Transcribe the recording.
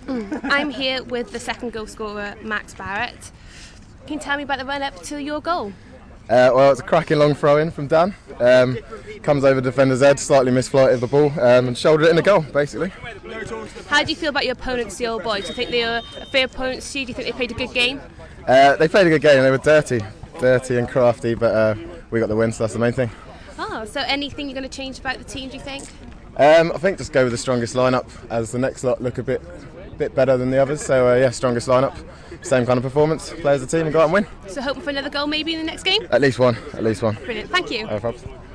I'm here with the second goal scorer, Max Barrett. Can you tell me about the run-up to your goal? Well, it's a cracking long throw-in from Dan. Comes over defender's head, slightly misflighted the ball, and shouldered it in the goal, basically. How do you feel about your opponents, the Old Boys? Do you think they were a fair opponent to you? Do you think they played a good game? They played a good game. They were dirty and crafty, but we got the win, so that's the main thing. Oh, so anything you're going to change about the team, do you think? I think just go with the strongest lineup, as the next lot look a bit better than the others. So yeah, strongest lineup, same kind of performance, play as a team and go out and win. So hoping for another goal maybe in the next game? At least one. Brilliant, thank you. No problems.